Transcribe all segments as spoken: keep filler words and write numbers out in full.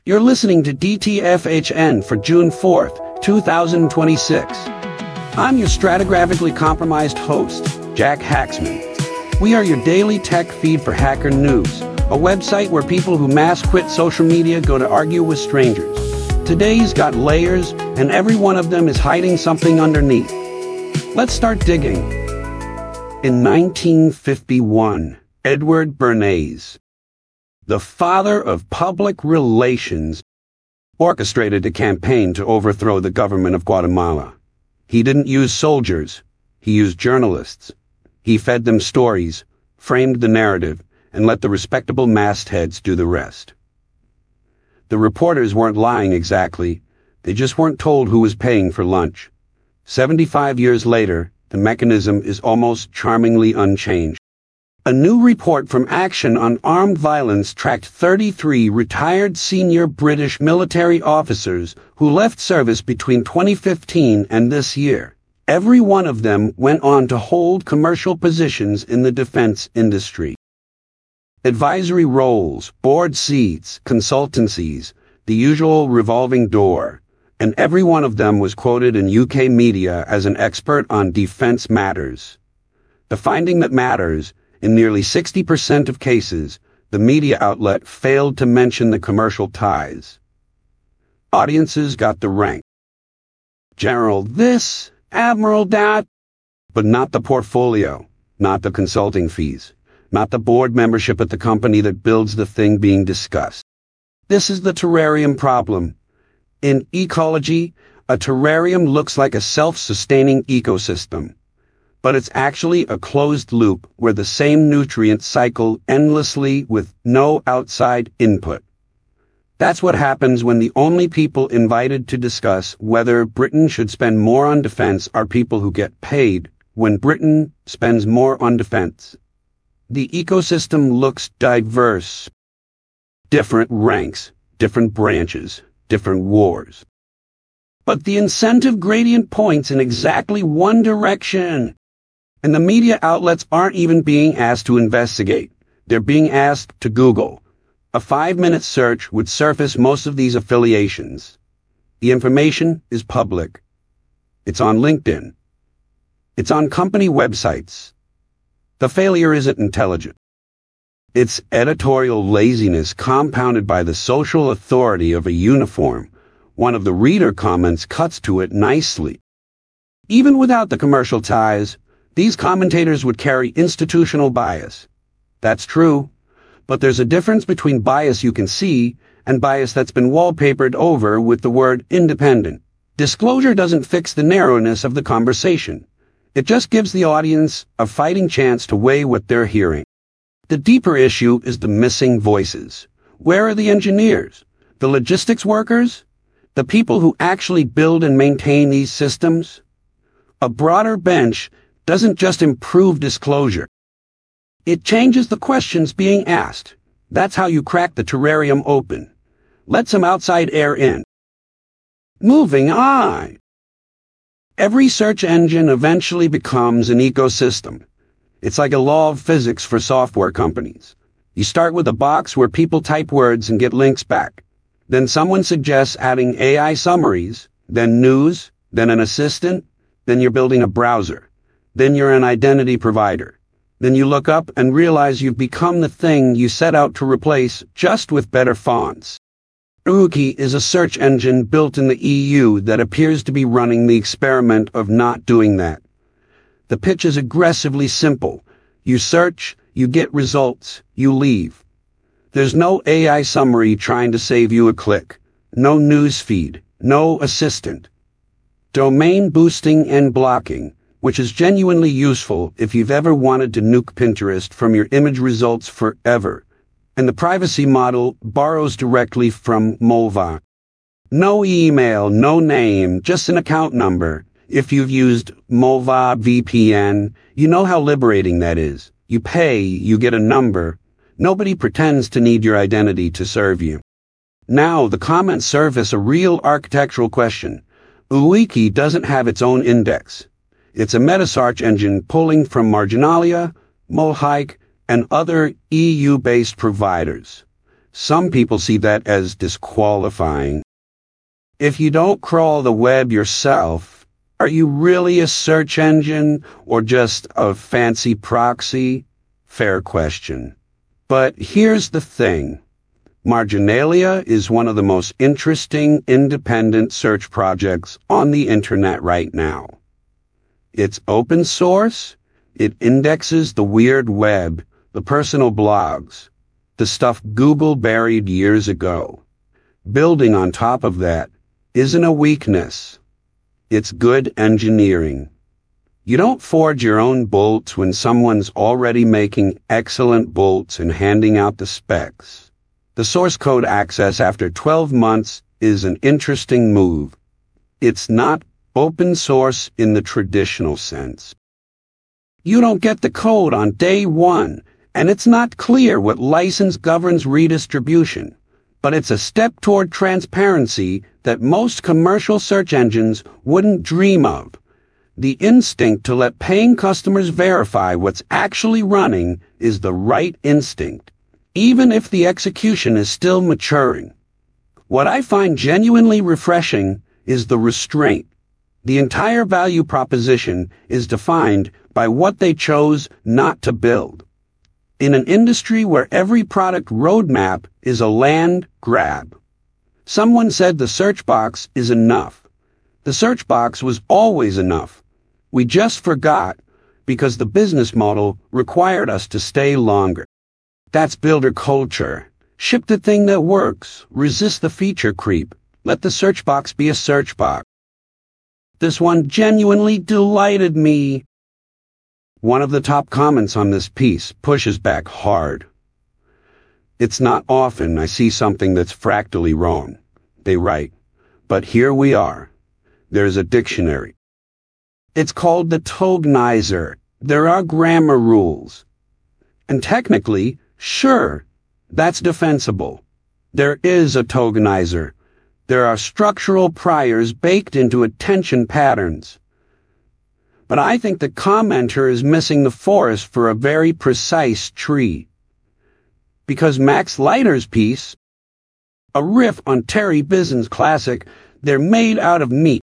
You're listening to D T F H N for June fourth, two thousand twenty-six. I'm your stratigraphically compromised host, Jack Haxman. We are your daily tech feed for Hacker News, a website where people who mass quit social media go to argue with strangers. Today's got layers, and every one of them is hiding something underneath. Let's start digging. In nineteen fifty-one, Edward Bernays, the father of public relations, orchestrated a campaign to overthrow the government of Guatemala. He didn't use soldiers, he used journalists. He fed them stories, framed the narrative, and let the respectable mastheads do the rest. The reporters weren't lying exactly, they just weren't told who was paying for lunch. Seventy-five years later, the mechanism is almost charmingly unchanged. A new report from Action on Armed Violence tracked thirty-three retired senior British military officers who left service between twenty fifteen and this year. Every one of them went on to hold commercial positions in the defense industry. Advisory roles, board seats, consultancies, the usual revolving door, and every one of them was quoted in U K media as an expert on defense matters. The finding that matters: in nearly sixty percent of cases, the media outlet failed to mention the commercial ties. Audiences got the rank. General this, Admiral that, but not the portfolio, not the consulting fees, not the board membership at the company that builds the thing being discussed. This is the terrarium problem. In ecology, a terrarium looks like a self-sustaining ecosystem. But it's actually a closed loop where the same nutrients cycle endlessly with no outside input. That's what happens when the only people invited to discuss whether Britain should spend more on defense are people who get paid when Britain spends more on defense. The ecosystem looks diverse. Different ranks, different branches, different wars. But the incentive gradient points in exactly one direction. And the media outlets aren't even being asked to investigate. They're being asked to Google. A five-minute search would surface most of these affiliations. The information is public. It's on LinkedIn. It's on company websites. The failure isn't intelligent. It's editorial laziness compounded by the social authority of a uniform. One of the reader comments cuts to it nicely. Even without the commercial ties, these commentators would carry institutional bias. That's true, but there's a difference between bias you can see and bias that's been wallpapered over with the word independent. Disclosure doesn't fix the narrowness of the conversation. It just gives the audience a fighting chance to weigh what they're hearing. The deeper issue is the missing voices. Where are the engineers? The logistics workers? The people who actually build and maintain these systems? A broader bench doesn't just improve disclosure. It changes the questions being asked. That's how you crack the terrarium open. Let some outside air in. Moving on. Every search engine eventually becomes an ecosystem. It's like a law of physics for software companies. You start with a box where people type words and get links back. Then someone suggests adding A I summaries, then news, then an assistant, then you're building a browser. Then you're an identity provider. Then you look up and realize you've become the thing you set out to replace, just with better fonts. Uwiki is a search engine built in the E U that appears to be running the experiment of not doing that. The pitch is aggressively simple. You search, you get results, you leave. There's no A I summary trying to save you a click. No news feed. No assistant. Domain boosting and blocking, which is genuinely useful if you've ever wanted to nuke Pinterest from your image results forever. And the privacy model borrows directly from Molva. No email, no name, just an account number. If you've used Molva V P N, you know how liberating that is. You pay, you get a number. Nobody pretends to need your identity to serve you. Now the comments surface a real architectural question. Uwiki doesn't have its own index. It's a meta-search engine pulling from Marginalia, Molhike, and other E U-based providers. Some people see that as disqualifying. If you don't crawl the web yourself, are you really a search engine or just a fancy proxy? Fair question. But here's the thing. Marginalia is one of the most interesting independent search projects on the internet right now. It's open source. It indexes the weird web, the personal blogs, the stuff Google buried years ago. Building on top of that isn't a weakness. It's good engineering. You don't forge your own bolts when someone's already making excellent bolts and handing out the specs. The source code access after twelve months is an interesting move. It's not open source in the traditional sense. You don't get the code on day one, and it's not clear what license governs redistribution, but it's a step toward transparency that most commercial search engines wouldn't dream of. The instinct to let paying customers verify what's actually running is the right instinct, even if the execution is still maturing. What I find genuinely refreshing is the restraint. The entire value proposition is defined by what they chose not to build. In an industry where every product roadmap is a land grab. Someone said the search box is enough. The search box was always enough. We just forgot because the business model required us to stay longer. That's builder culture. Ship the thing that works. Resist the feature creep. Let the search box be a search box. This one genuinely delighted me. One of the top comments on this piece pushes back hard. It's not often I see something that's fractally wrong. They write, but here we are. There's a dictionary. It's called the Tognizer. There are grammar rules. And technically, sure, that's defensible. There is a Tognizer. There are structural priors baked into attention patterns. But I think the commenter is missing the forest for a very precise tree. Because Max Leiter's piece, a riff on Terry Bison's classic, They're Made Out of Meat,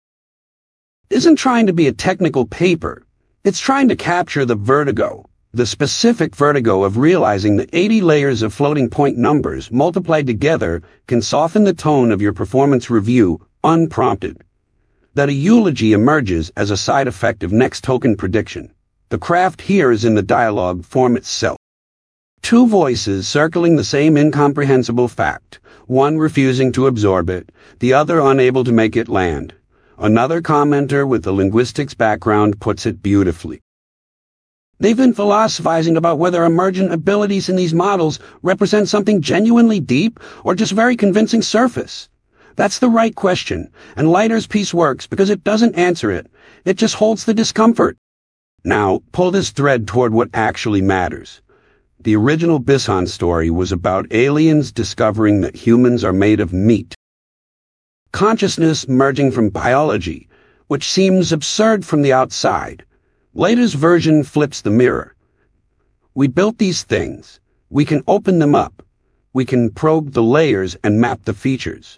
isn't trying to be a technical paper. It's trying to capture the vertigo, the specific vertigo of realizing that eighty layers of floating point numbers multiplied together can soften the tone of your performance review unprompted. That a eulogy emerges as a side effect of next token prediction. The craft here is in the dialogue form itself. Two voices circling the same incomprehensible fact, one refusing to absorb it, the other unable to make it land. Another commenter with a linguistics background puts it beautifully. They've been philosophizing about whether emergent abilities in these models represent something genuinely deep or just very convincing surface. That's the right question, and Leiter's piece works because it doesn't answer it. It just holds the discomfort. Now, pull this thread toward what actually matters. The original Bison story was about aliens discovering that humans are made of meat. Consciousness merging from biology, which seems absurd from the outside. Leiter's version flips the mirror. We built these things. We can open them up. We can probe the layers and map the features.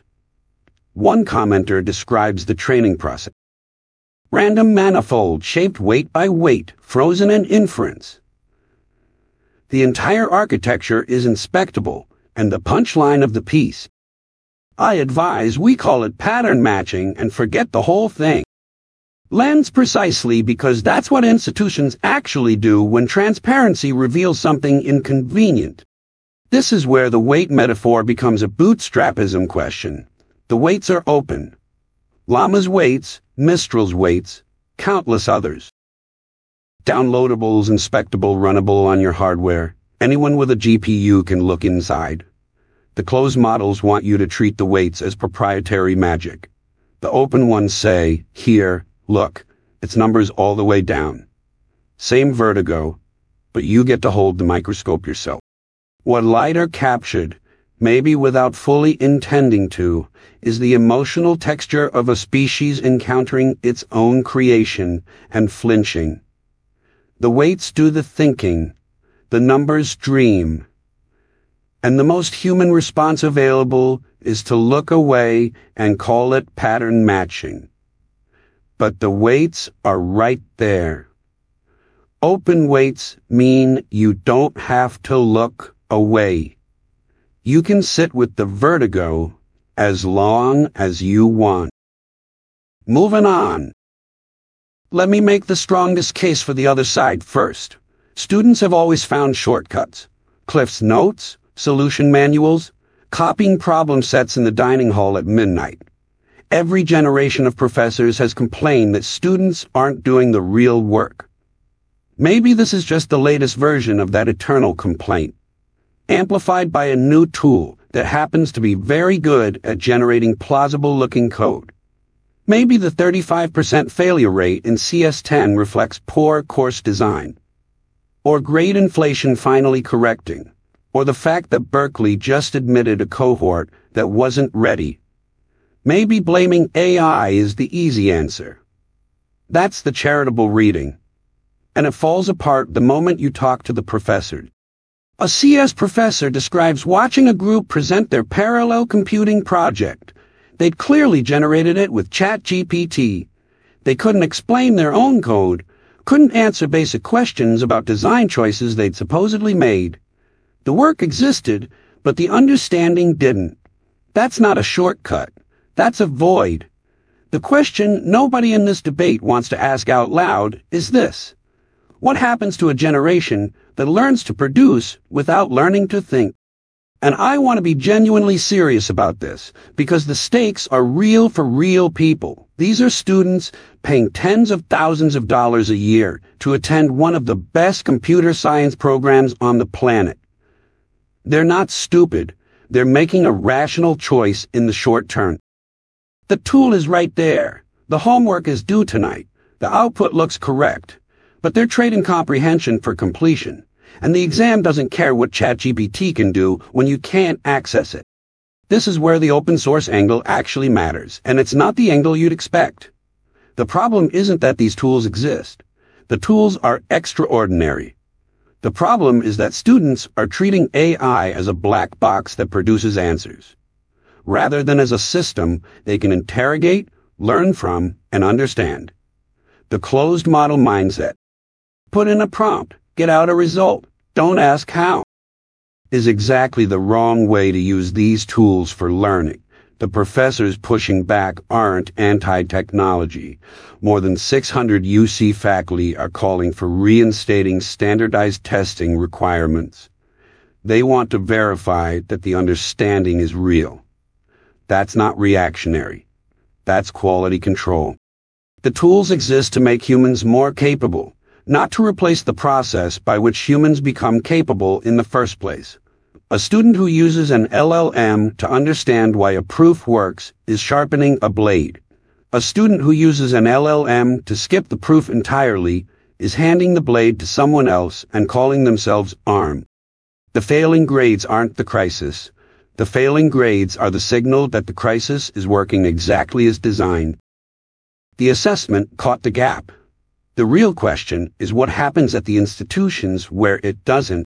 One commenter describes the training process. Random manifold shaped weight by weight, frozen in inference. The entire architecture is inspectable, and the punchline of the piece. I advise we call it pattern matching and forget the whole thing. Lands precisely because that's what institutions actually do when transparency reveals something inconvenient. This is where the weight metaphor becomes a bootstrapism question. The weights are open. Llama's weights, Mistral's weights, countless others. Downloadables, inspectable, runnable on your hardware. Anyone with a G P U can look inside. The closed models want you to treat the weights as proprietary magic. The open ones say, here, look, it's numbers all the way down. Same vertigo, but you get to hold the microscope yourself. What Leiter captured, maybe without fully intending to, is the emotional texture of a species encountering its own creation and flinching. The weights do the thinking, the numbers dream. And the most human response available is to look away and call it pattern matching. But the weights are right there. Open weights mean you don't have to look away. You can sit with the vertigo as long as you want. Moving on. Let me make the strongest case for the other side first. Students have always found shortcuts. Cliff's Notes, solution manuals, copying problem sets in the dining hall at midnight. Every generation of professors has complained that students aren't doing the real work. Maybe this is just the latest version of that eternal complaint, amplified by a new tool that happens to be very good at generating plausible-looking code. Maybe the thirty-five percent failure rate in C S ten reflects poor course design, or grade inflation finally correcting, or the fact that Berkeley just admitted a cohort that wasn't ready. Maybe blaming A I is the easy answer. That's the charitable reading. And it falls apart the moment you talk to the professor. A C S professor describes watching a group present their parallel computing project. They'd clearly generated it with ChatGPT. They couldn't explain their own code, couldn't answer basic questions about design choices they'd supposedly made. The work existed, but the understanding didn't. That's not a shortcut. That's a void. The question nobody in this debate wants to ask out loud is this: what happens to a generation that learns to produce without learning to think? And I want to be genuinely serious about this, because the stakes are real for real people. These are students paying tens of thousands of dollars a year to attend one of the best computer science programs on the planet. They're not stupid. They're making a rational choice in the short term. The tool is right there. The homework is due tonight. The output looks correct. But they're trading comprehension for completion. And the exam doesn't care what ChatGPT can do when you can't access it. This is where the open source angle actually matters, and it's not the angle you'd expect. The problem isn't that these tools exist. The tools are extraordinary. The problem is that students are treating A I as a black box that produces answers, rather than as a system they can interrogate, learn from, and understand. The closed model mindset. Put in a prompt, get out a result, don't ask how, is exactly the wrong way to use these tools for learning. The professors pushing back aren't anti-technology. More than six hundred U C faculty are calling for reinstating standardized testing requirements. They want to verify that the understanding is real. That's not reactionary. That's quality control. The tools exist to make humans more capable, not to replace the process by which humans become capable in the first place. A student who uses an L L M to understand why a proof works is sharpening a blade. A student who uses an L L M to skip the proof entirely is handing the blade to someone else and calling themselves armed. The failing grades aren't the crisis. The failing grades are the signal that the crisis is working exactly as designed. The assessment caught the gap. The real question is what happens at the institutions where it doesn't.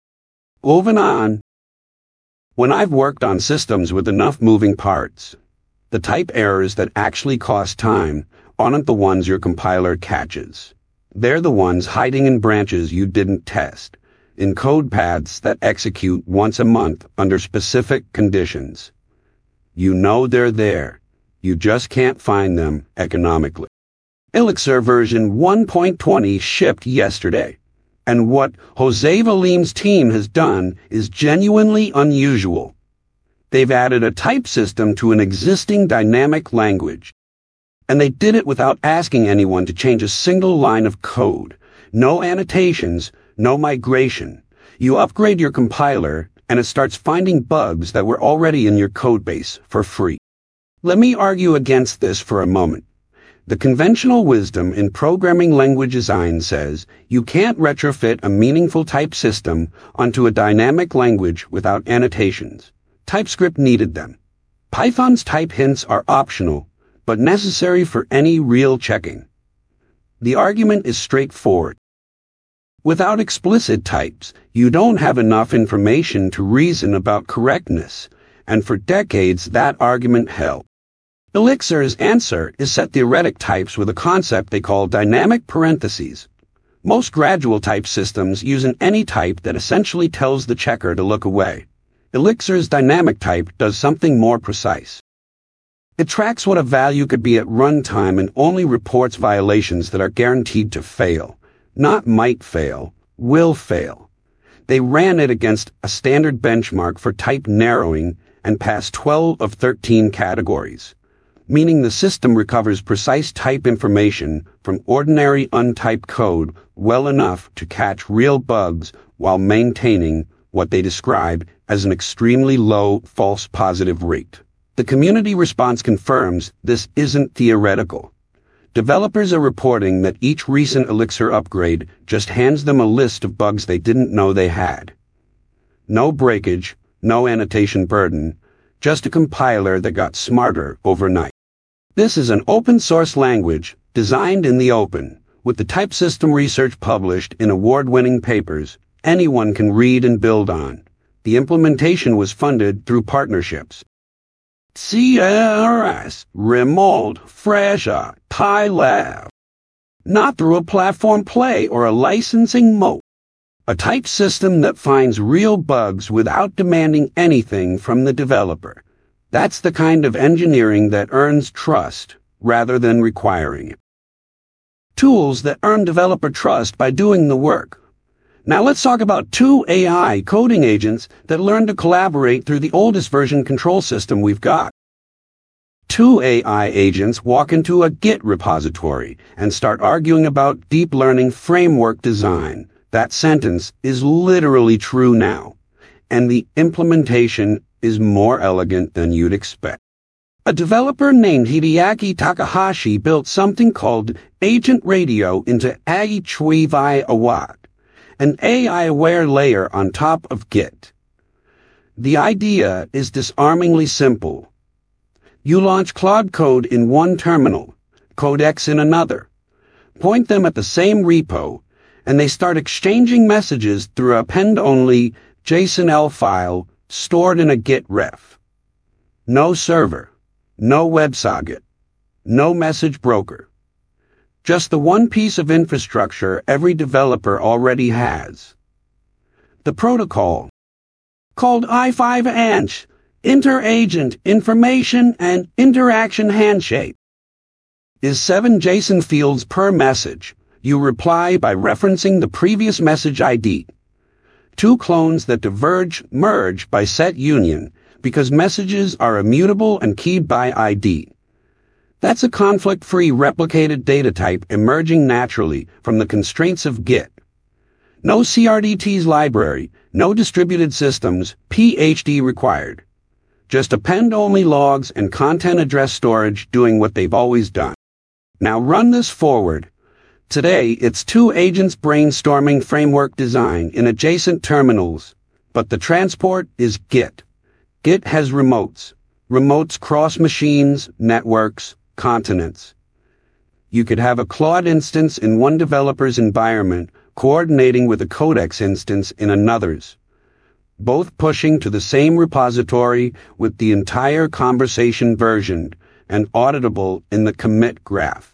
Moving on. When I've worked on systems with enough moving parts, the type errors that actually cost time aren't the ones your compiler catches. They're the ones hiding in branches you didn't test, in code paths that execute once a month under specific conditions. You know they're there. You just can't find them economically. Elixir version one point twenty shipped yesterday, and what Jose Valim's team has done is genuinely unusual. They've added a type system to an existing dynamic language, and they did it without asking anyone to change a single line of code. No annotations, no migration. You upgrade your compiler, and it starts finding bugs that were already in your codebase for free. Let me argue against this for a moment. The conventional wisdom in programming language design says you can't retrofit a meaningful type system onto a dynamic language without annotations. TypeScript needed them. Python's type hints are optional, but necessary for any real checking. The argument is straightforward. Without explicit types, you don't have enough information to reason about correctness, and for decades that argument held. Elixir's answer is set theoretic types with a concept they call dynamic parentheses. Most gradual type systems use an any type that essentially tells the checker to look away. Elixir's dynamic type does something more precise. It tracks what a value could be at runtime and only reports violations that are guaranteed to fail. Not might fail, will fail. They ran it against a standard benchmark for type narrowing and passed twelve of thirteen categories, meaning the system recovers precise type information from ordinary untyped code well enough to catch real bugs while maintaining what they describe as an extremely low false positive rate. The community response confirms this isn't theoretical. Developers are reporting that each recent Elixir upgrade just hands them a list of bugs they didn't know they had. No breakage, no annotation burden, just a compiler that got smarter overnight. This is an open-source language designed in the open, with the type system research published in award-winning papers anyone can read and build on. The implementation was funded through partnerships. C R S, Remold, Fresha, PyLab. Not through a platform play or a licensing moat. A type system that finds real bugs without demanding anything from the developer. That's the kind of engineering that earns trust, rather than requiring it. Tools that earn developer trust by doing the work. Now let's talk about two A I coding agents that learn to collaborate through the oldest version control system we've got. Two A I agents walk into a Git repository and start arguing about deep learning framework design. That sentence is literally true now, and the implementation is more elegant than you'd expect. A developer named Hideaki Takahashi built something called Agent Radio into Aichwivai Awad, an A I-aware layer on top of Git. The idea is disarmingly simple. You launch Claude Code in one terminal, Codex in another. Point them at the same repo, and they start exchanging messages through a append-only JSON-L file stored in a Git ref. No server, no WebSocket, no message broker. Just the one piece of infrastructure every developer already has. The protocol, called I five A N S H, Inter-Agent Information and Interaction Handshake, is seven JSON fields per message. You reply by referencing the previous message I D. Two clones that diverge merge by set union because messages are immutable and keyed by I D. That's a conflict-free replicated data type emerging naturally from the constraints of Git. No C R D Ts library, no distributed systems, P H D required. Just append-only logs and content address storage doing what they've always done. Now run this forward. Today, it's two agents brainstorming framework design in adjacent terminals, but the transport is Git. Git has remotes. Remotes cross machines, networks, continents. You could have a Claude instance in one developer's environment coordinating with a Codex instance in another's, both pushing to the same repository with the entire conversation versioned and auditable in the commit graph.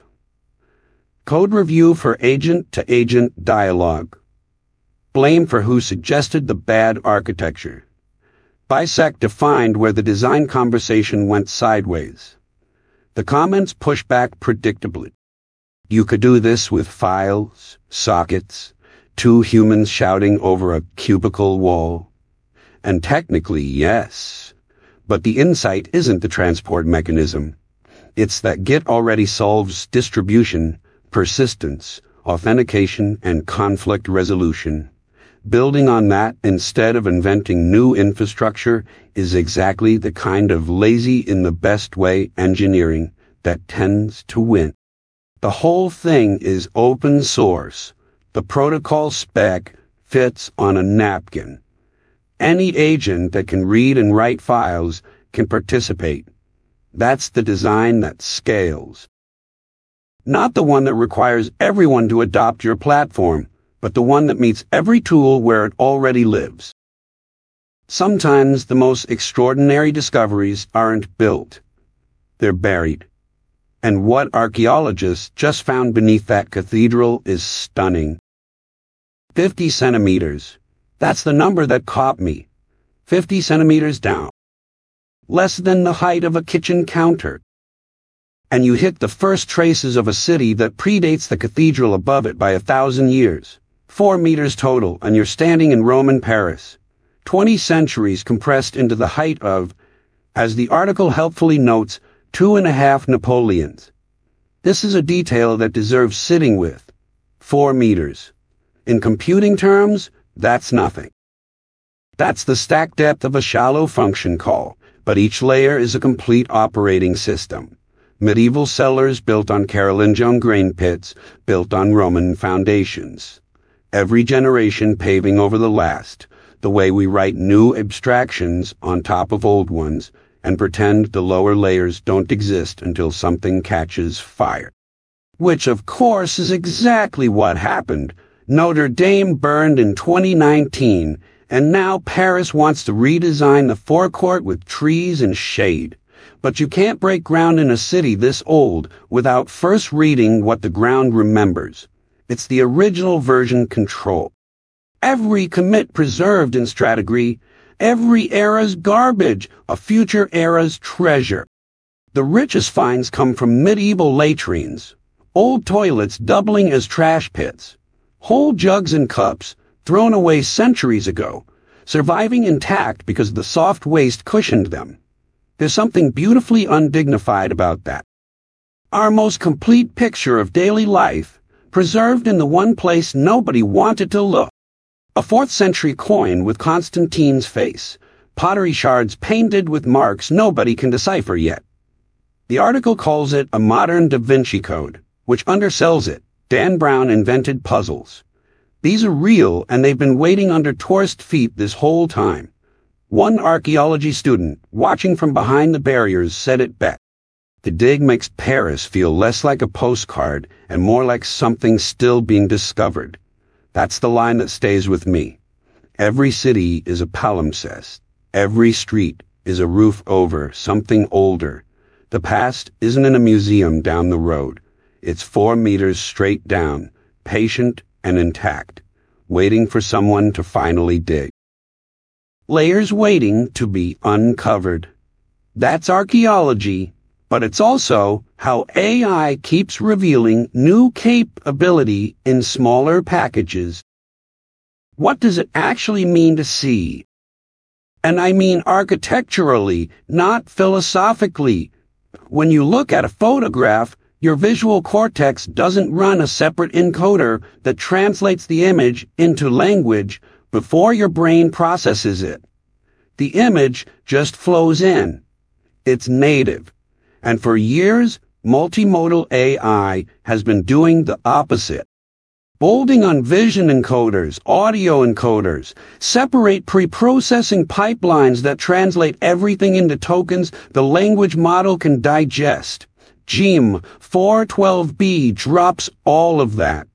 Code review for agent-to-agent dialogue. Blame for who suggested the bad architecture. Bisect defined where the design conversation went sideways. The comments push back predictably. You could do this with files, sockets, two humans shouting over a cubicle wall. And technically, yes. But the insight isn't the transport mechanism. It's that Git already solves distribution, persistence, authentication, and conflict resolution. Building on that instead of inventing new infrastructure is exactly the kind of lazy in the best way engineering that tends to win. The whole thing is open source. The protocol spec fits on a napkin. Any agent that can read and write files can participate. That's the design that scales. Not the one that requires everyone to adopt your platform, but the one that meets every tool where it already lives. Sometimes the most extraordinary discoveries aren't built. They're buried. And what archaeologists just found beneath that cathedral is stunning. fifty centimeters. That's the number that caught me. fifty centimeters down. Less than the height of a kitchen counter. And you hit the first traces of a city that predates the cathedral above it by a thousand years. Four meters total, and you're standing in Roman Paris. Twenty centuries compressed into the height of, as the article helpfully notes, two and a half Napoleons. This is a detail that deserves sitting with. Four meters. In computing terms, that's nothing. That's the stack depth of a shallow function call, but each layer is a complete operating system. Medieval cellars built on Carolingian grain pits, built on Roman foundations. Every generation paving over the last, the way we write new abstractions on top of old ones and pretend the lower layers don't exist until something catches fire. Which, of course, is exactly what happened. Notre Dame burned in twenty nineteen, and now Paris wants to redesign the forecourt with trees and shade. But you can't break ground in a city this old without first reading what the ground remembers. It's the original version control. Every commit preserved in Stratagraphy, every era's garbage, a future era's treasure. The richest finds come from medieval latrines, old toilets doubling as trash pits, whole jugs and cups thrown away centuries ago, surviving intact because the soft waste cushioned them. There's something beautifully undignified about that. Our most complete picture of daily life, preserved in the one place nobody wanted to look. A fourth century coin with Constantine's face, pottery shards painted with marks nobody can decipher yet. The article calls it a modern Da Vinci Code, which undersells it. Dan Brown invented puzzles. These are real, and they've been waiting under tourist feet this whole time. One archaeology student, watching from behind the barriers, said it best. The dig makes Paris feel less like a postcard and more like something still being discovered. That's the line that stays with me. Every city is a palimpsest. Every street is a roof over something older. The past isn't in a museum down the road. It's four meters straight down, patient and intact, waiting for someone to finally dig. Layers waiting to be uncovered. That's archaeology, but it's also how A I keeps revealing new capability in smaller packages. What does it actually mean to see? And I mean architecturally, not philosophically. When you look at a photograph, your visual cortex doesn't run a separate encoder that translates the image into language before your brain processes it. The image just flows in. It's native. And for years, multimodal A I has been doing the opposite. Bolding on vision encoders, audio encoders, separate pre-processing pipelines that translate everything into tokens the language model can digest. G E M four twelve b drops all of that.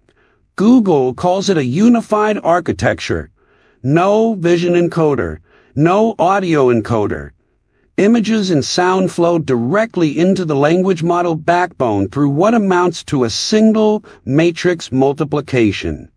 Google calls it a unified architecture. No vision encoder, no audio encoder. Images and sound flow directly into the language model backbone through what amounts to a single matrix multiplication.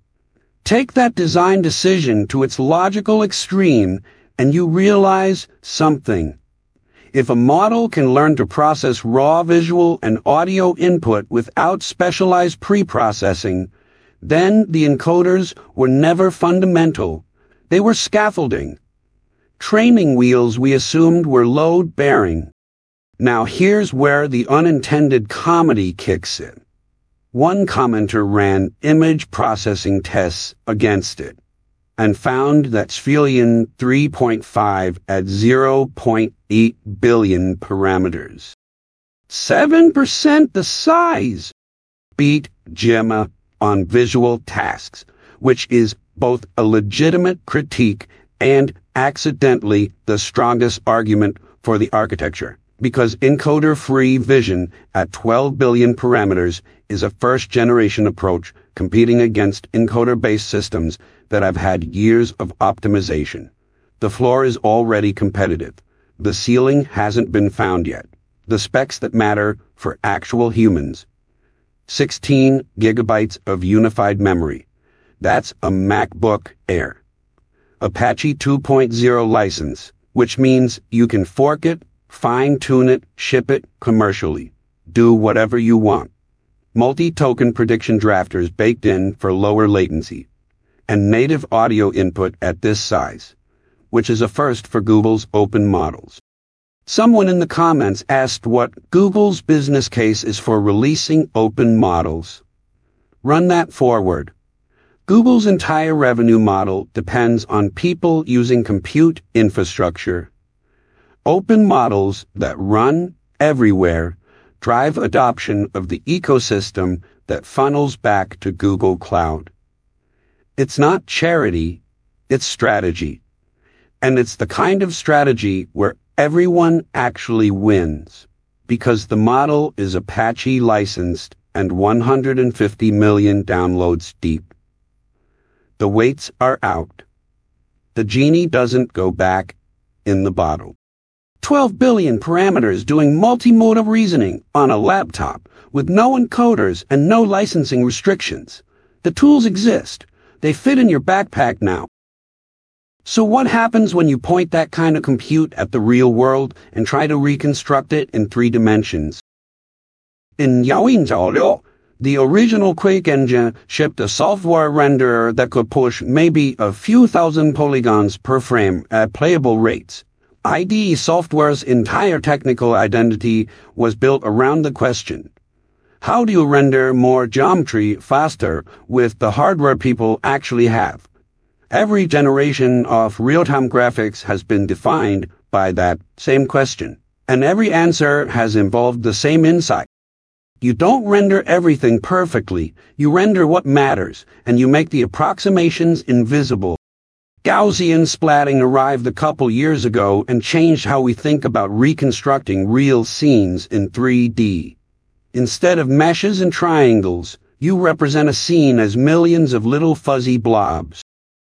Take that design decision to its logical extreme, and you realize something. If a model can learn to process raw visual and audio input without specialized pre-processing, then the encoders were never fundamental. They were scaffolding. Training wheels we assumed were load-bearing. Now here's where the unintended comedy kicks in. One commenter ran image processing tests against it and found that Sphelion three point five at zero point eight billion parameters. seven percent the size! Beat Gemma on visual tasks, which is both a legitimate critique and accidentally the strongest argument for the architecture. because encoder-free vision at twelve billion parameters is a first-generation approach competing against encoder-based systems that have had years of optimization. The floor is already competitive. The ceiling hasn't been found yet. The specs that matter for actual humans. sixteen gigabytes of unified memory. That's a MacBook Air. Apache two point oh license, which means you can fork it, fine-tune it, ship it commercially. Do whatever you want. Multi-token prediction drafters baked in for lower latency. And native audio input at this size, which is a first for Google's open models. Someone in the comments asked what Google's business case is for releasing open models. Run that forward. Google's entire revenue model depends on people using compute infrastructure. Open models that run everywhere drive adoption of the ecosystem that funnels back to Google Cloud. It's not charity, it's strategy. And it's the kind of strategy where everyone actually wins, because the model is Apache licensed and one hundred fifty million downloads deep. The weights are out. The genie doesn't go back in the bottle. twelve billion parameters doing multimodal reasoning on a laptop with no encoders and no licensing restrictions. The tools exist. They fit in your backpack now. So what happens when you point that kind of compute at the real world and try to reconstruct it in three dimensions? In Yaoyin the original Quake engine shipped a software renderer that could push maybe a few thousand polygons per frame at playable rates. I D E Software's entire technical identity was built around the question: how do you render more geometry faster with the hardware people actually have? Every generation of real-time graphics has been defined by that same question, and every answer has involved the same insight. You don't render everything perfectly, you render what matters, and you make the approximations invisible. Gaussian splatting arrived a couple years ago and changed how we think about reconstructing real scenes in three D. Instead of meshes and triangles, you represent a scene as millions of little fuzzy blobs.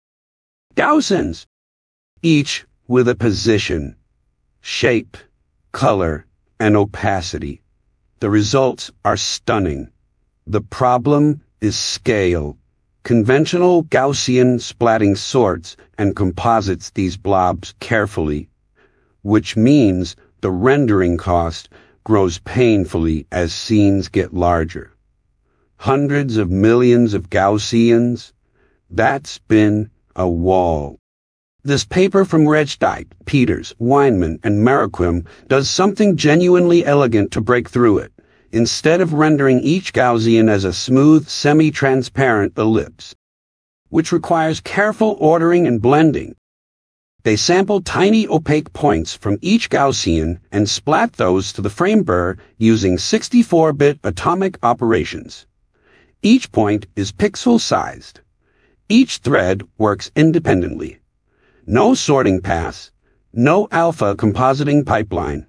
Gaussians, each with a position, shape, color, and opacity. The results are stunning. The problem is scale. Conventional Gaussian splatting sorts and composites these blobs carefully, which means the rendering cost grows painfully as scenes get larger. Hundreds of millions of Gaussians, that's been a wall. This paper from Redstein, Peters, Weinman, and Mariquim does something genuinely elegant to break through it. Instead of rendering each Gaussian as a smooth, semi-transparent ellipse, which requires careful ordering and blending, they sample tiny opaque points from each Gaussian and splat those to the frame burr using sixty-four bit atomic operations. Each point is pixel-sized. Each thread works independently. No sorting pass, no alpha compositing pipeline.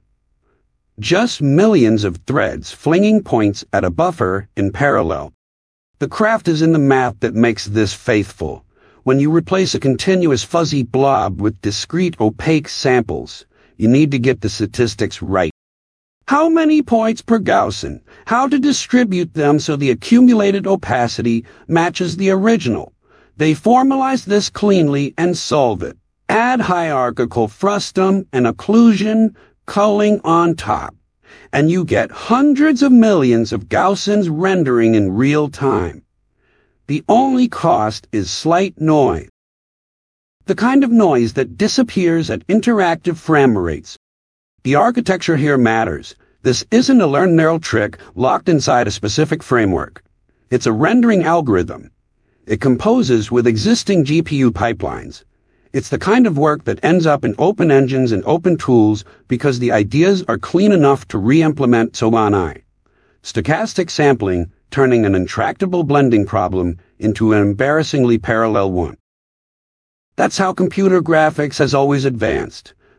Just millions of threads flinging points at a buffer in parallel. The craft is in the math that makes this faithful. When you replace a continuous fuzzy blob with discrete opaque samples, you need to get the statistics right. How many points per Gaussian? How to distribute them so the accumulated opacity matches the original. They formalize this cleanly and solve it. Add hierarchical frustum and occlusion culling on top, and you get hundreds of millions of Gaussians rendering in real time. The only cost is slight noise. The kind of noise that disappears at interactive frame rates. The architecture here matters. This isn't a learn neural trick locked inside a specific framework. It's a rendering algorithm. It composes with existing G P U pipelines. It's the kind of work that ends up in open engines and open tools because the ideas are clean enough to re-implement Solana. Stochastic sampling, turning an intractable blending problem into an embarrassingly parallel one. That's how computer graphics has always advanced.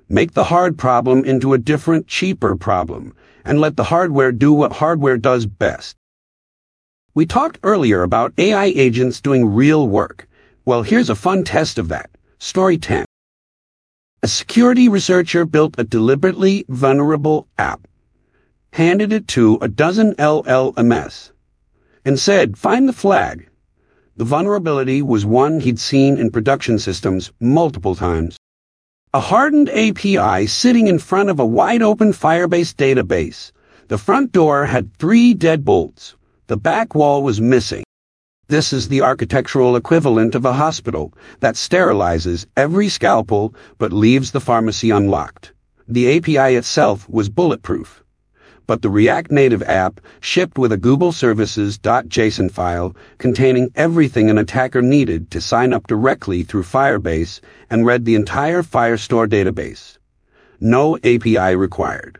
Make the hard problem into a different, cheaper problem, and let the hardware do what hardware does best. We talked earlier about A I agents doing real work. Well, here's a fun test of that. Story ten. A security researcher built a deliberately vulnerable app, handed it to a dozen L L Ms, and said, "Find the flag." The vulnerability was one he'd seen in production systems multiple times. A hardened A P I sitting in front of a wide-open Firebase database. The front door had three deadbolts. The back wall was missing. This is the architectural equivalent of a hospital that sterilizes every scalpel but leaves the pharmacy unlocked. The A P I itself was bulletproof, but the React Native app shipped with a Google Services.json file containing everything an attacker needed to sign up directly through Firebase and read the entire Firestore database. No A P I required.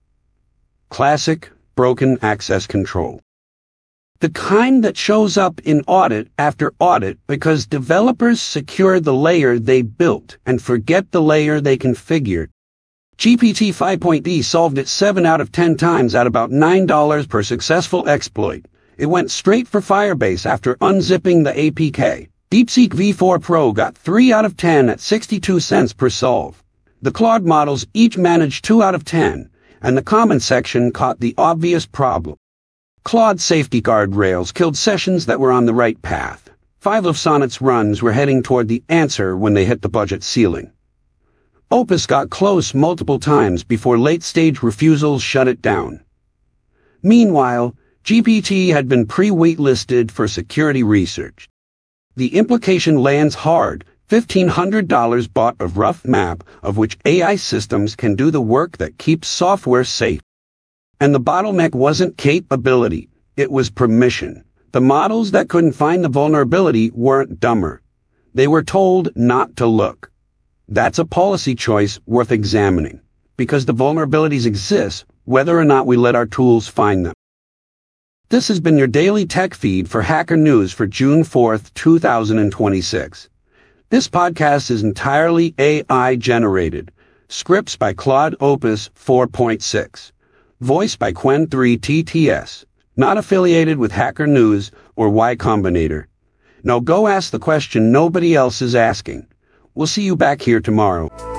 Classic broken access control. The kind that shows up in audit after audit because developers secure the layer they built and forget the layer they configured. G P T five point oh solved it seven out of ten times at about nine dollars per successful exploit. It went straight for Firebase after unzipping the A P K. DeepSeek V four Pro got three out of ten at sixty-two cents per solve. The Claude models each managed two out of ten, and the comment section caught the obvious problem. Claude safety guardrails killed sessions that were on the right path. Five of Sonnet's runs were heading toward the answer when they hit the budget ceiling. Opus got close multiple times before late-stage refusals shut it down. Meanwhile, G P T had been pre-waitlisted for security research. The implication lands hard. fifteen hundred dollars bought a rough map of which A I systems can do the work that keeps software safe. And the bottleneck wasn't capability, it was permission. The models that couldn't find the vulnerability weren't dumber. They were told not to look. That's a policy choice worth examining, because the vulnerabilities exist whether or not we let our tools find them. This has been your daily tech feed for Hacker News for June fourth, two thousand twenty-six. This podcast is entirely A I generated. Scripts by Claude Opus four point six. Voice by Qwen three T T S. Not affiliated with Hacker News or Y Combinator. Now go ask the question nobody else is asking. We'll see you back here tomorrow.